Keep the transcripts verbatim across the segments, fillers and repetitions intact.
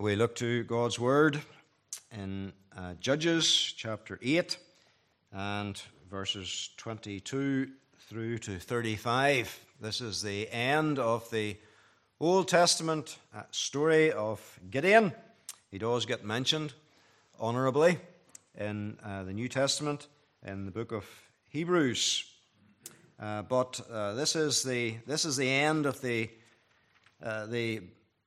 We look to God's Word in uh, Judges chapter eight and verses twenty-two through to thirty-five. This is the end of the Old Testament uh, story of Gideon. He does get mentioned honorably in uh, the New Testament in the book of Hebrews. Uh, but uh, this is the this is the end of the uh, the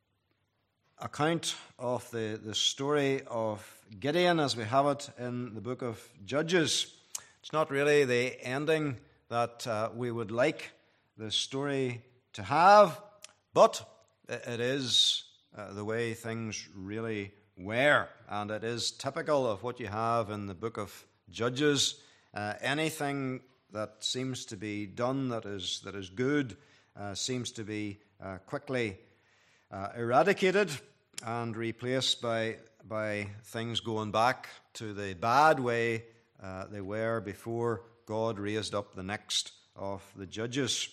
account of the, the story of Gideon as we have it in the book of Judges. It's not really the ending that uh, we would like the story to have, but it is uh, the way things really were, and it is typical of what you have in the book of Judges. Uh, anything that seems to be done that is that is good uh, seems to be uh, quickly uh, eradicated and replaced by by things going back to the bad way uh, they were before God raised up the next of the judges.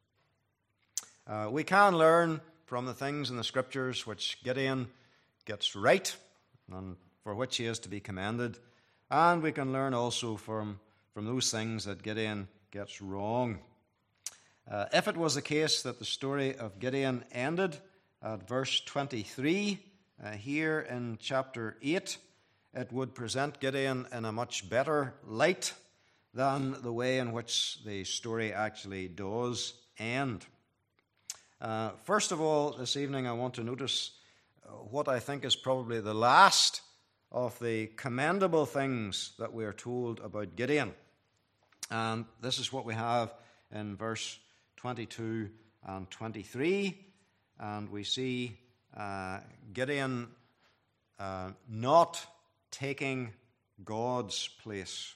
Uh, we can learn from the things in the Scriptures which Gideon gets right and for which he is to be commended, and we can learn also from, from those things that Gideon gets wrong. Uh, if it was the case that the story of Gideon ended at verse twenty-three, uh, here in chapter eight, it would present Gideon in a much better light than the way in which the story actually does end. Uh, first of all, this evening I want to notice what I think is probably the last of the commendable things that we are told about Gideon. And this is what we have in verse twenty-two and twenty-three. And we see uh, Gideon uh, not taking God's place.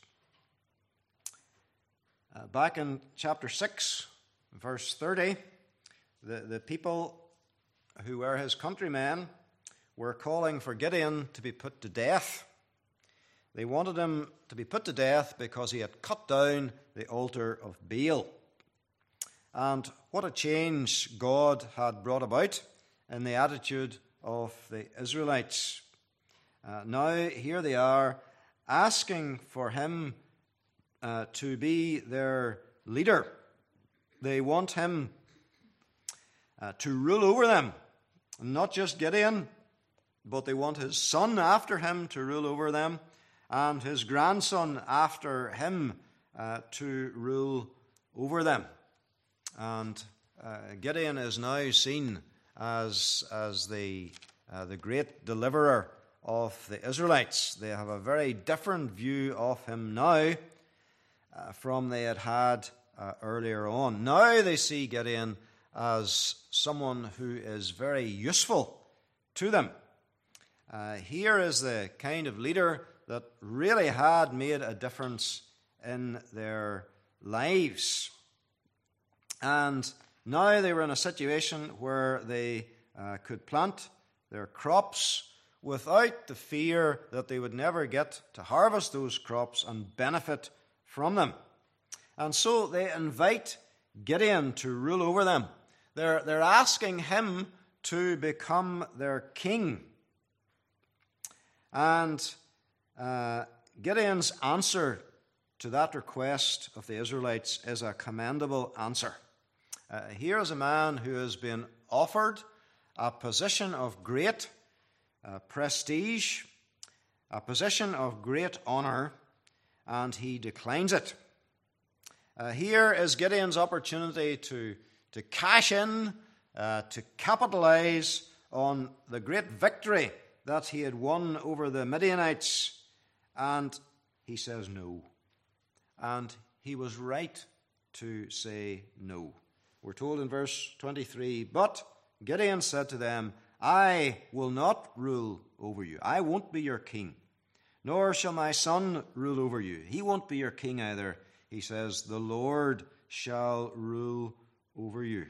Uh, back in chapter six, verse thirty, the, the people who were his countrymen were calling for Gideon to be put to death. They wanted him to be put to death because he had cut down the altar of Baal. And what a change God had brought about in the attitude of the Israelites. Uh, now, here they are asking for him uh, to be their leader. They want him uh, to rule over them. Not just Gideon, but they want his son after him to rule over them, and his grandson after him uh, to rule over them. And uh, Gideon is now seen as as the uh, the great deliverer of the Israelites. They have a very different view of him now uh, from they had had uh, earlier on. Now they see Gideon as someone who is very useful to them. Uh, here is the kind of leader that really had made a difference in their lives. And now they were in a situation where they uh, could plant their crops without the fear that they would never get to harvest those crops and benefit from them. And so they invite Gideon to rule over them. They're, they're asking him to become their king. And uh, Gideon's answer to that request of the Israelites is a commendable answer. Uh, here is a man who has been offered a position of great uh, prestige, a position of great honor, and he declines it. Uh, here is Gideon's opportunity to, to cash in, uh, to capitalize on the great victory that he had won over the Midianites, and he says no. And he was right to say no. We're told in verse twenty-three, but Gideon said to them, I will not rule over you. I won't be your king, nor shall my son rule over you. He won't be your king either. He says, the Lord shall rule over you.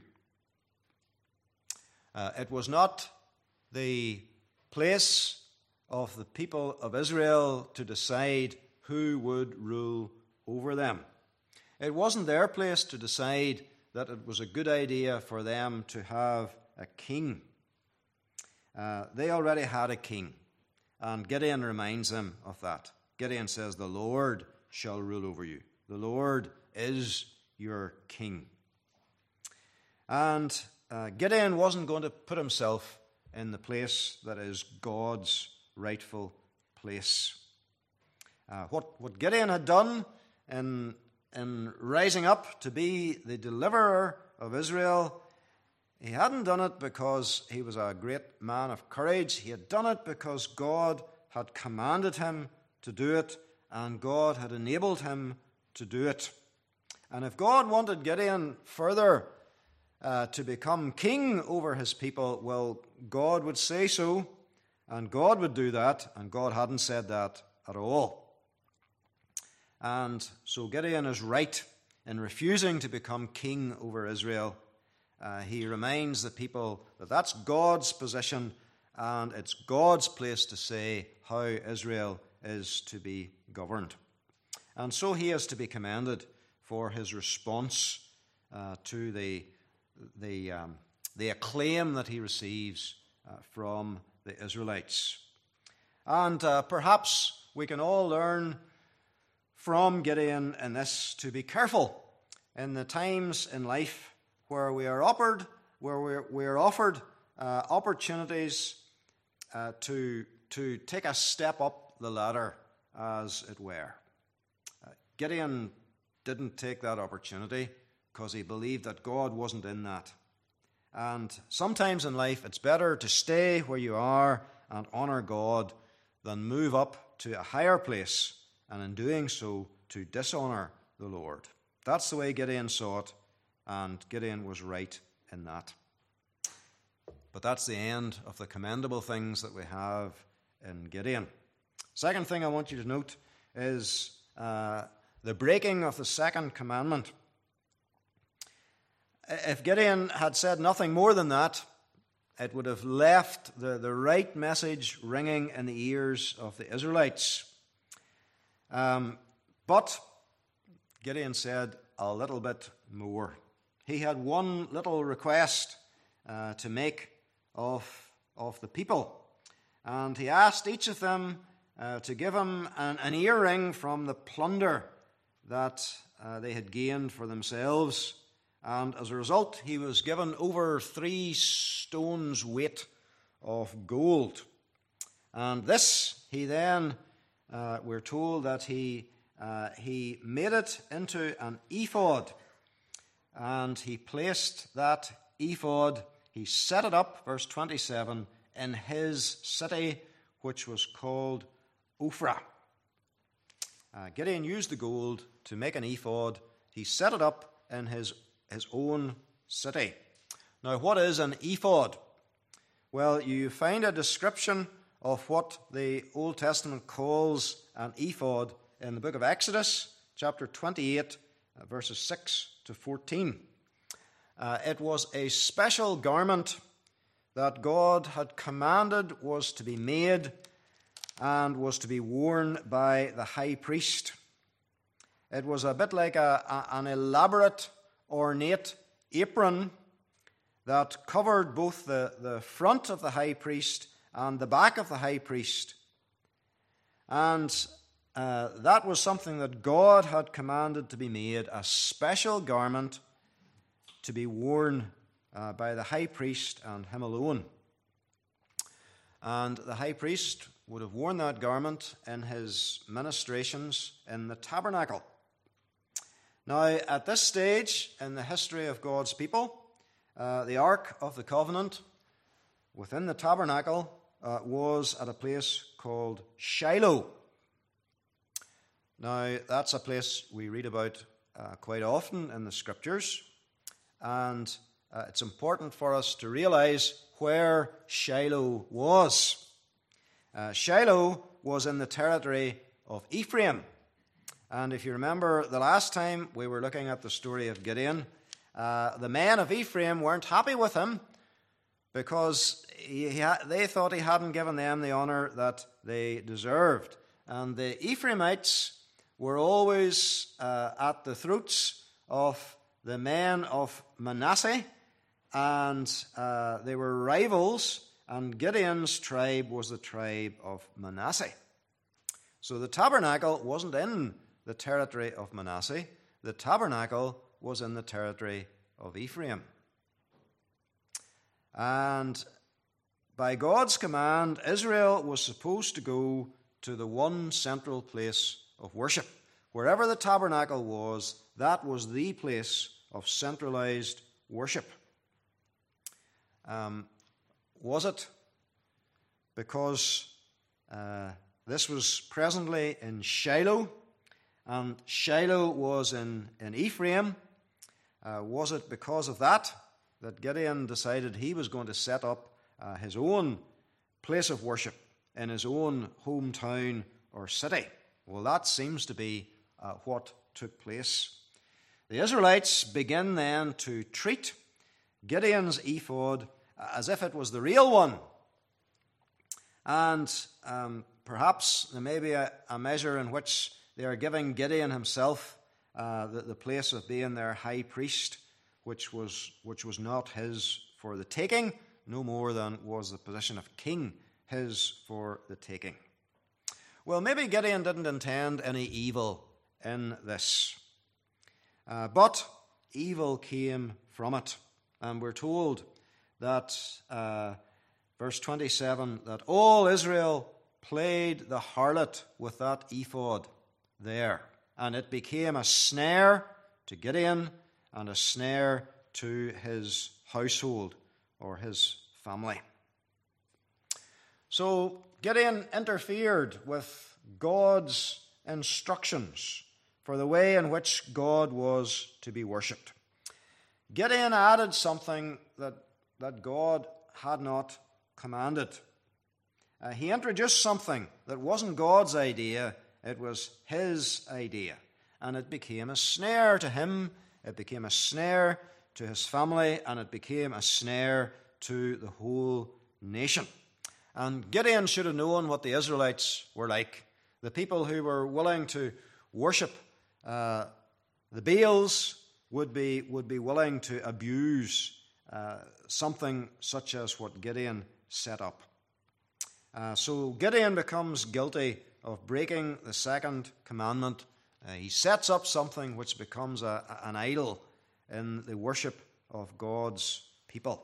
Uh, it was not the place of the people of Israel to decide who would rule over them. It wasn't their place to decide that it was a good idea for them to have a king. Uh, they already had a king, and Gideon reminds them of that. Gideon says, the Lord shall rule over you. The Lord is your king. And uh, Gideon wasn't going to put himself in the place that is God's rightful place. Uh, what, what Gideon had done in, in rising up to be the deliverer of Israel, he hadn't done it because he was a great man of courage. He had done it because God had commanded him to do it, and God had enabled him to do it. And if God wanted Gideon further uh, to become king over his people, well, God would say so, and God would do that, and God hadn't said that at all. And so Gideon is right in refusing to become king over Israel. Uh, he reminds the people that that's God's position, and it's God's place to say how Israel is to be governed. And so he is to be commended for his response uh, to the, the, um, the acclaim that he receives uh, from the Israelites. And uh, perhaps we can all learn from Gideon in this to be careful in the times in life where we are offered, where we're, we're offered uh, opportunities uh, to, to take a step up the ladder, as it were. Uh, Gideon didn't take that opportunity because he believed that God wasn't in that. And sometimes in life it's better to stay where you are and honor God than move up to a higher place, and in doing so to dishonor the Lord. That's the way Gideon saw it, and Gideon was right in that. But that's the end of the commendable things that we have in Gideon. Second thing I want you to note is uh, the breaking of the second commandment. If Gideon had said nothing more than that, it would have left the, the right message ringing in the ears of the Israelites. Um, but Gideon said a little bit more. He had one little request uh, to make of, of the people. And he asked each of them uh, to give him an, an earring from the plunder that uh, they had gained for themselves. And as a result, he was given over three stones' weight of gold. And this, he then, uh, we're told that he, uh, he made it into an ephod. And he placed that ephod, he set it up, verse twenty-seven, in his city, which was called Ophrah. Uh, Gideon used the gold to make an ephod. He set it up in his, his own city. Now, what is an ephod? Well, you find a description of what the Old Testament calls an ephod in the book of Exodus, chapter twenty-eight, uh, verses six to fourteen. Uh, it was a special garment that God had commanded was to be made and was to be worn by the high priest. It was a bit like a, a, an elaborate, ornate apron that covered both the, the front of the high priest and the back of the high priest. And uh, that was something that God had commanded to be made, a special garment to be worn uh, by the high priest and him alone. And the high priest would have worn that garment in his ministrations in the tabernacle. Now, at this stage in the history of God's people, uh, the Ark of the Covenant within the tabernacle uh, was at a place called Shiloh. Now, that's a place we read about uh, quite often in the Scriptures, and uh, it's important for us to realize where Shiloh was. Uh, Shiloh was in the territory of Ephraim. And if you remember the last time we were looking at the story of Gideon, uh, the men of Ephraim weren't happy with him because he, he ha- they thought he hadn't given them the honor that they deserved. And the Ephraimites were always uh, at the throats of the men of Manasseh, and uh, they were rivals, and Gideon's tribe was the tribe of Manasseh. So the tabernacle wasn't in the territory of Manasseh. The tabernacle was in the territory of Ephraim. And by God's command, Israel was supposed to go to the one central place of worship. Wherever the tabernacle was, that was the place of centralized worship. Um, was it because uh, this was presently in Shiloh, and Shiloh was in, in Ephraim? Uh, was it because of that that Gideon decided he was going to set up uh, his own place of worship in his own hometown or city? Well, that seems to be uh, what took place. The Israelites begin then to treat Gideon's ephod as if it was the real one. And um, perhaps there may be a, a measure in which they are giving Gideon himself uh, the, the place of being their high priest, which was, which was not his for the taking, no more than was the position of king his for the taking. Well, maybe Gideon didn't intend any evil in this. Uh, but evil came from it. And we're told that, uh, verse twenty-seven, that all Israel played the harlot with that ephod there. And it became a snare to Gideon and a snare to his household or his family. So Gideon interfered with God's instructions for the way in which God was to be worshipped. Gideon added something that, that God had not commanded. Uh, he introduced something that wasn't God's idea, it was his idea. And it became a snare to him, it became a snare to his family, and it became a snare to the whole nation. And Gideon should have known what the Israelites were like. The people who were willing to worship uh, the Baals would be, would be willing to abuse uh, something such as what Gideon set up. Uh, so Gideon becomes guilty of breaking the second commandment. Uh, he sets up something which becomes a, an idol in the worship of God's people.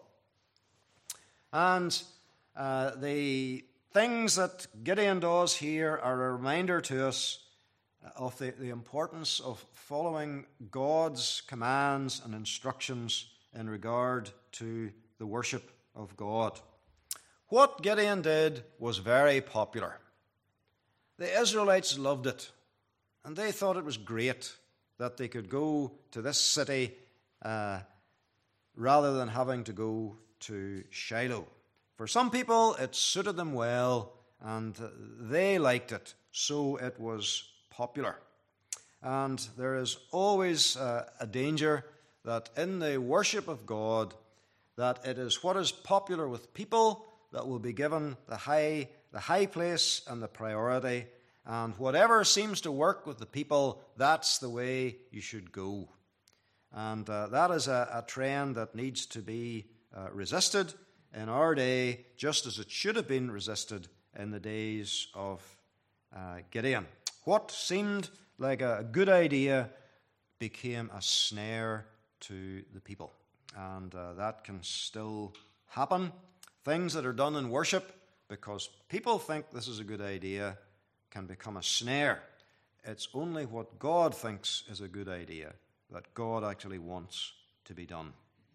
And uh, the things that Gideon does here are a reminder to us of the, the importance of following God's commands and instructions in regard to the worship of God. What Gideon did was very popular. The Israelites loved it, and they thought it was great that they could go to this city uh, rather than having to go to Shiloh. For some people, it suited them well, and they liked it, so it was popular. And there is always uh, a danger that in the worship of God, that it is what is popular with people that will be given the high, the high place and the priority, and whatever seems to work with the people, that's the way you should go. And uh, that is a, a trend that needs to be uh, resisted in our day, just as it should have been resisted in the days of uh, Gideon. What seemed like a good idea became a snare to the people. And uh, that can still happen. Things that are done in worship, because people think this is a good idea, can become a snare. It's only what God thinks is a good idea that God actually wants to be done.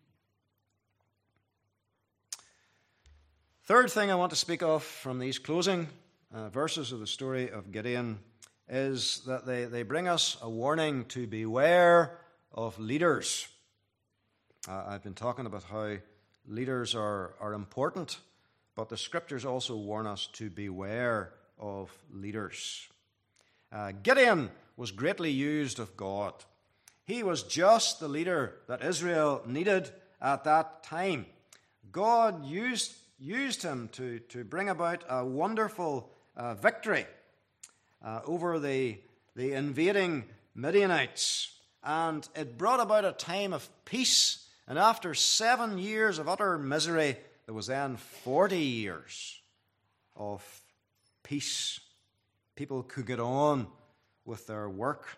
Third thing I want to speak of from these closing uh, verses of the story of Gideon is that they, they bring us a warning to beware of leaders. Uh, I've been talking about how leaders are, are important, but the scriptures also warn us to beware of leaders. Uh, Gideon was greatly used of God. He was just the leader that Israel needed at that time. God used, used him to, to bring about a wonderful uh, victory uh, over the, the invading Midianites. And it brought about a time of peace. And after seven years of utter misery, there was then forty years of peace. People could get on with their work.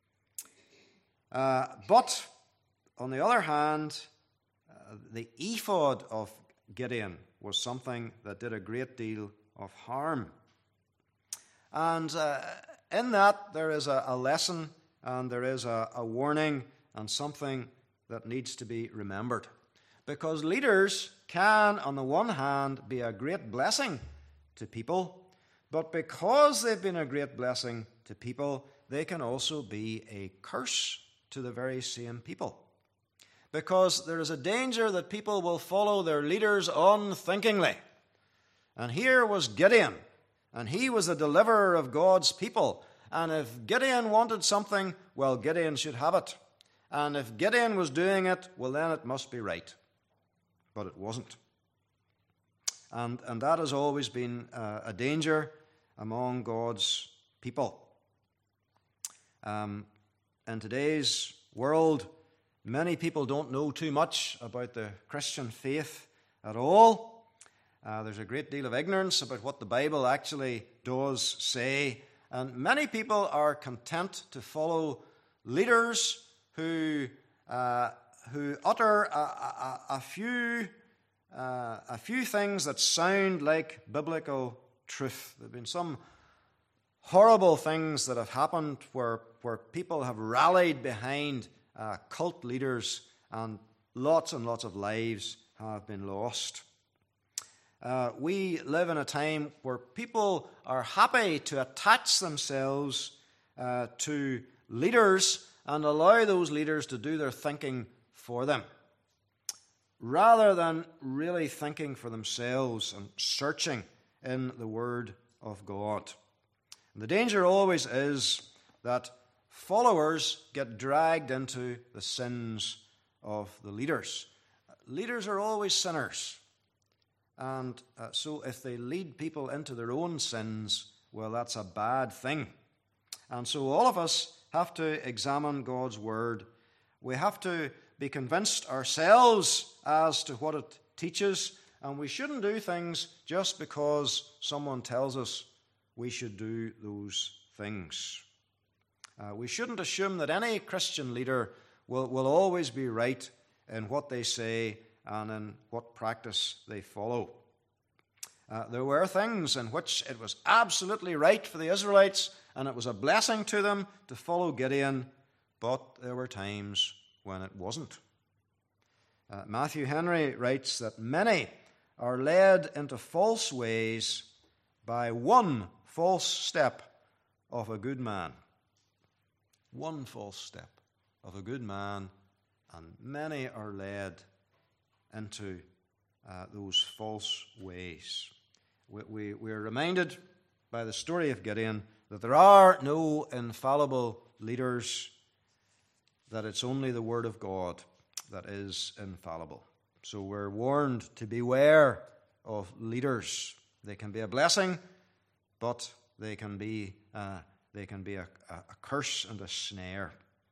Uh, but, on the other hand, uh, the ephod of Gideon was something that did a great deal of harm. And uh, in that, there is a, a lesson and there is a, a warning and something that needs to be remembered. Because leaders can, on the one hand, be a great blessing to people, but because they've been a great blessing to people, they can also be a curse to the very same people. Because there is a danger that people will follow their leaders unthinkingly. And here was Gideon, and he was the deliverer of God's people. And if Gideon wanted something, well, Gideon should have it. And if Gideon was doing it, well, then it must be right. But it wasn't. And, and that has always been uh, a danger among God's people. Um, in today's world, many people don't know too much about the Christian faith at all. Uh, there's a great deal of ignorance about what the Bible actually does say. And many people are content to follow leaders who uh, who utter a, a, a few uh, a few things that sound like biblical truth. There have been some horrible things that have happened where where people have rallied behind uh, cult leaders, and lots and lots of lives have been lost. Uh, we live in a time where people are happy to attach themselves uh, to leaders and allow those leaders to do their thinking for them, rather than really thinking for themselves and searching in the Word of God. And the danger always is that followers get dragged into the sins of the leaders. Leaders are always sinners. And uh, so if they lead people into their own sins, well, that's a bad thing. And so all of us have to examine God's Word. We have to be convinced ourselves as to what it teaches, and we shouldn't do things just because someone tells us we should do those things. Uh, we shouldn't assume that any Christian leader will, will always be right in what they say and in what practice they follow. Uh, there were things in which it was absolutely right for the Israelites, and it was a blessing to them to follow Gideon, but there were times when it wasn't. Uh, Matthew Henry writes that many are led into false ways by one false step of a good man. One false step of a good man, and many are led into uh, those false ways. We, we, we are reminded by the story of Gideon that there are no infallible leaders, that it's only the Word of God that is infallible. So we're warned to beware of leaders. They can be a blessing, but they can be uh, they can be a, a curse and a snare.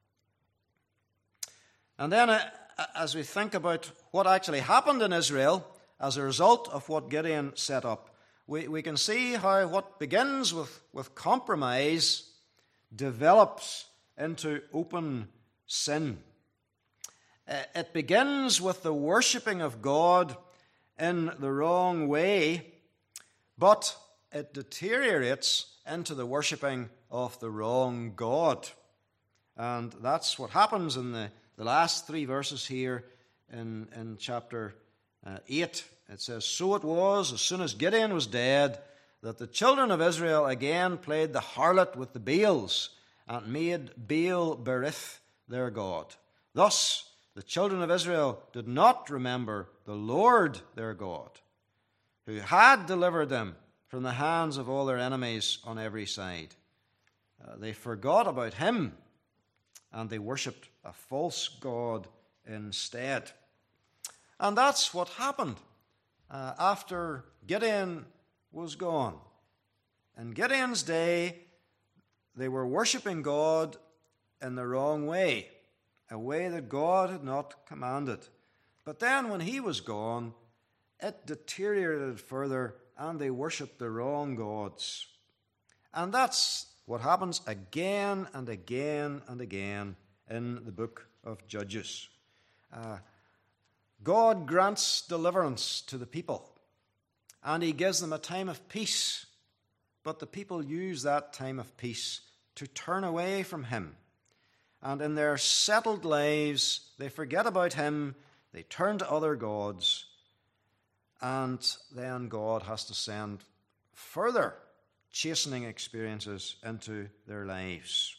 And then uh, as we think about what actually happened in Israel as a result of what Gideon set up, we, we can see how what begins with, with compromise develops into open sin. Uh, it begins with the worshipping of God in the wrong way, but it deteriorates into the worshipping of the wrong God. And that's what happens in the, the last three verses here in, in chapter uh, eight. It says, "So it was, as soon as Gideon was dead, that the children of Israel again played the harlot with the Baals, and made Baal Berith their god. Thus the children of Israel did not remember the Lord their God, who had delivered them from the hands of all their enemies on every side. Uh, they forgot about him, and they worshipped a false god instead." And that's what happened uh, after Gideon was gone. In Gideon's day, they were worshipping God in the wrong way, a way that God had not commanded. But then when he was gone, it deteriorated further and they worshipped the wrong gods. And that's what happens again and again and again in the book of Judges. Uh, God grants deliverance to the people, and he gives them a time of peace. But the people use that time of peace to turn away from him. And in their settled lives, they forget about him, they turn to other gods, and then God has to send further chastening experiences into their lives.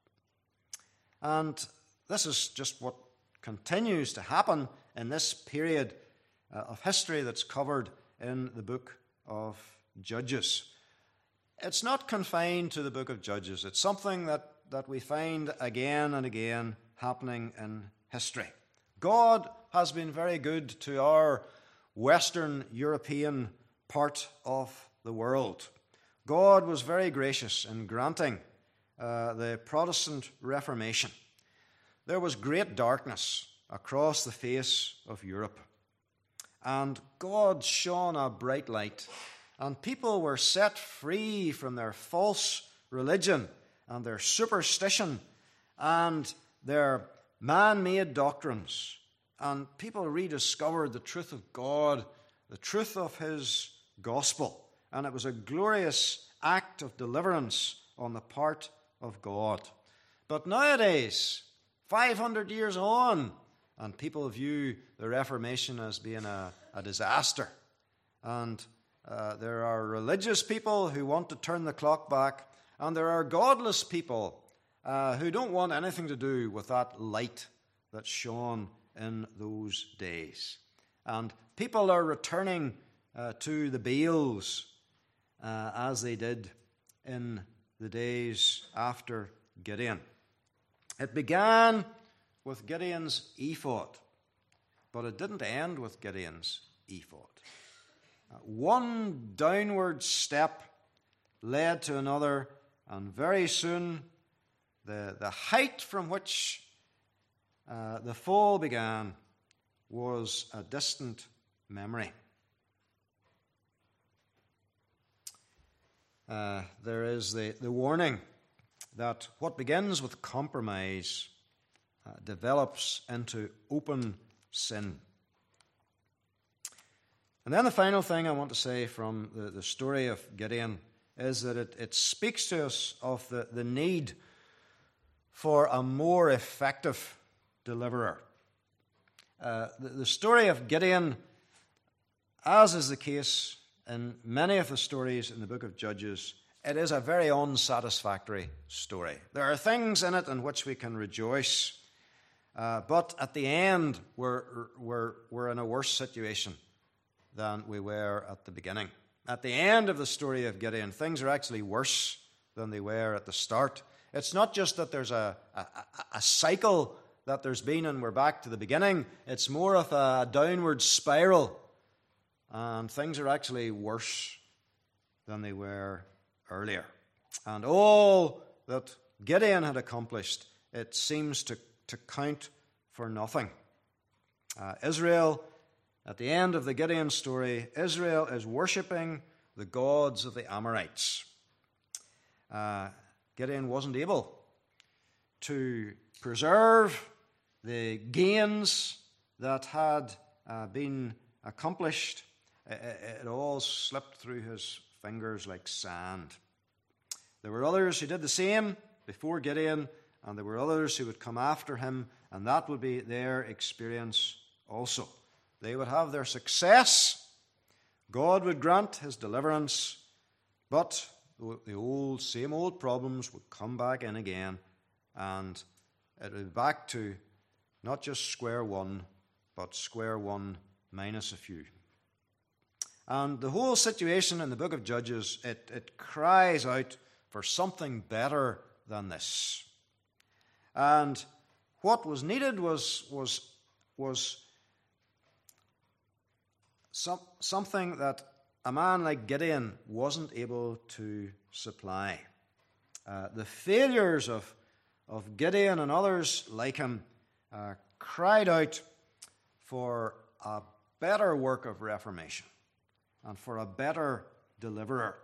And this is just what continues to happen in this period uh, of history that's covered in the book of Judges. It's not confined to the book of Judges. It's something that, that we find again and again happening in history. God has been very good to our Western European part of the world. God was very gracious in granting uh, the Protestant Reformation. There was great darkness across the face of Europe, and God shone a bright light, and people were set free from their false religion and their superstition and their man-made doctrines, and people rediscovered the truth of God, the truth of his gospel. And it was a glorious act of deliverance on the part of God. But nowadays, five hundred years on, and people view the Reformation as being a, a disaster. And uh, there are religious people who want to turn the clock back, and there are godless people uh, who don't want anything to do with that light that shone in those days. And people are returning uh, to the Baals, Uh, as they did in the days after Gideon. It began with Gideon's ephod, but it didn't end with Gideon's ephod. Uh, one downward step led to another, and very soon the, the height from which uh, the fall began was a distant memory. Uh, there is the, the warning that what begins with compromise uh, develops into open sin. And then the final thing I want to say from the, the story of Gideon is that it, it speaks to us of the, the need for a more effective deliverer. Uh, the, the story of Gideon, as is the case in many of the stories in the book of Judges, it is a very unsatisfactory story. There are things in it in which we can rejoice, uh, but at the end we're, we're, we're in a worse situation than we were at the beginning. At the end of the story of Gideon, things are actually worse than they were at the start. It's not just that there's a, a, a cycle that there's been and we're back to the beginning. It's more of a downward spiral. And things are actually worse than they were earlier. And all that Gideon had accomplished, it seems to, to count for nothing. Uh, Israel, at the end of the Gideon story, Israel is worshipping the gods of the Amorites. Uh, Gideon wasn't able to preserve the gains that had uh, been accomplished. It all slipped through his fingers like sand. There were others who did the same before Gideon, and there were others who would come after him, and that would be their experience also. They would have their success. God would grant his deliverance, but the old, same old problems would come back in again, and it would be back to not just square one, but square one minus a few. And the whole situation in the book of Judges, it, it cries out for something better than this. And what was needed was, was, was some, something that a man like Gideon wasn't able to supply. Uh, the failures of, of Gideon and others like him uh, cried out for a better work of reformation and for a better deliverer.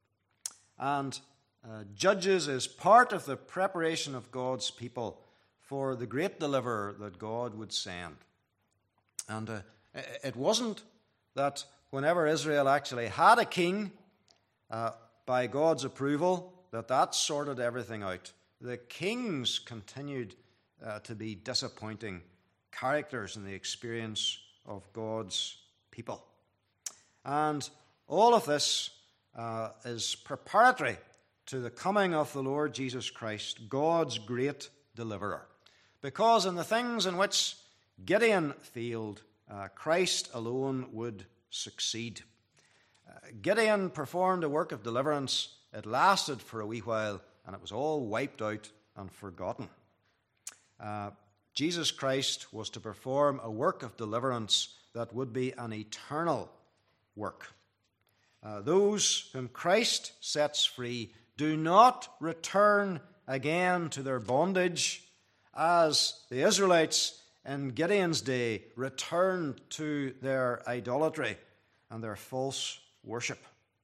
And uh, Judges is part of the preparation of God's people for the great deliverer that God would send. And uh, it wasn't that whenever Israel actually had a king, uh, by God's approval, that that sorted everything out. The kings continued uh, to be disappointing characters in the experience of God's people. And all of this uh, is preparatory to the coming of the Lord Jesus Christ, God's great deliverer. Because in the things in which Gideon failed, uh, Christ alone would succeed. Uh, Gideon performed a work of deliverance. It lasted for a wee while, and it was all wiped out and forgotten. Uh, Jesus Christ was to perform a work of deliverance that would be an eternal work. Uh, those whom Christ sets free do not return again to their bondage, as the Israelites in Gideon's day returned to their idolatry and their false worship.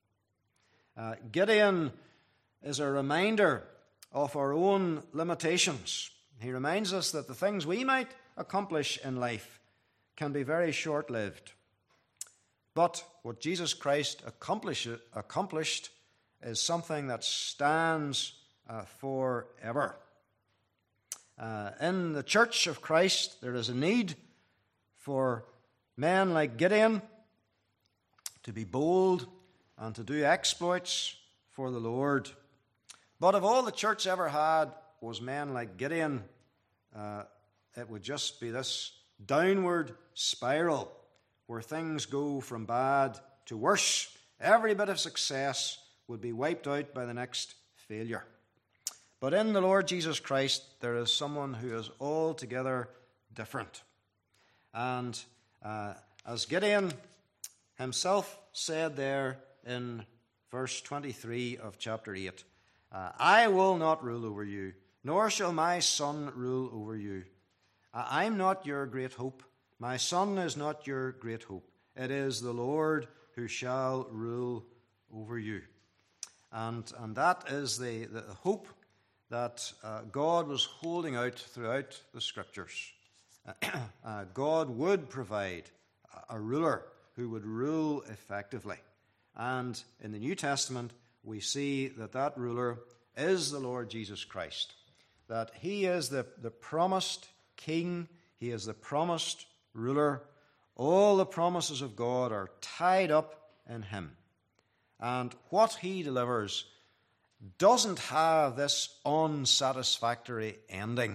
Uh, Gideon is a reminder of our own limitations. He reminds us that the things we might accomplish in life can be very short-lived. But what Jesus Christ accomplished, accomplished is something that stands uh, forever. Uh, in the Church of Christ, there is a need for men like Gideon to be bold and to do exploits for the Lord. But if all the church ever had was men like Gideon, uh, it would just be this downward spiral where things go from bad to worse. Every bit of success would be wiped out by the next failure. But in the Lord Jesus Christ, there is someone who is altogether different. And uh, as Gideon himself said there in verse twenty-three of chapter eight, uh, I will not rule over you, nor shall my son rule over you. Uh, I'm not your great hope. My son is not your great hope. It is the Lord who shall rule over you. And, and that is the, the hope that uh, God was holding out throughout the Scriptures. uh, God would provide a, a ruler who would rule effectively. And in the New Testament, we see that that ruler is the Lord Jesus Christ, that he is the, the promised king, he is the promised ruler. All the promises of God are tied up in him. And what he delivers doesn't have this unsatisfactory ending.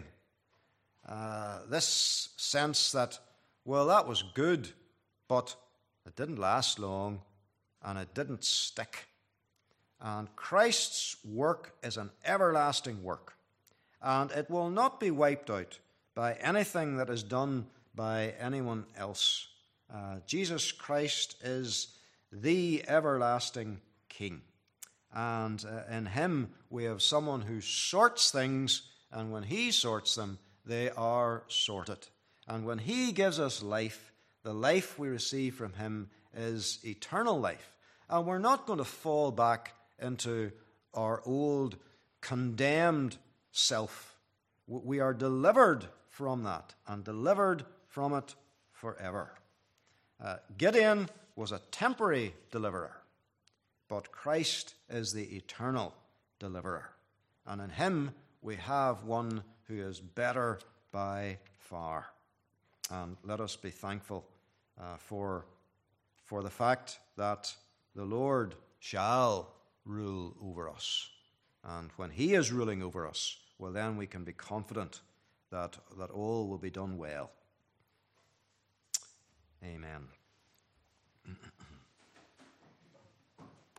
Uh, this sense that, well, that was good, but it didn't last long and it didn't stick. And Christ's work is an everlasting work, and it will not be wiped out by anything that is done by anyone else. Uh, Jesus Christ is the everlasting King. And uh, in him we have someone who sorts things, and when he sorts them, they are sorted. And when he gives us life, the life we receive from him is eternal life. And we're not going to fall back into our old condemned self. We are delivered from that and delivered from it forever. Uh, Gideon was a temporary deliverer, but Christ is the eternal deliverer. And in him we have one who is better by far. And let us be thankful uh, for, for the fact that the Lord shall rule over us. And when he is ruling over us, well, then we can be confident that, that all will be done well. Amen.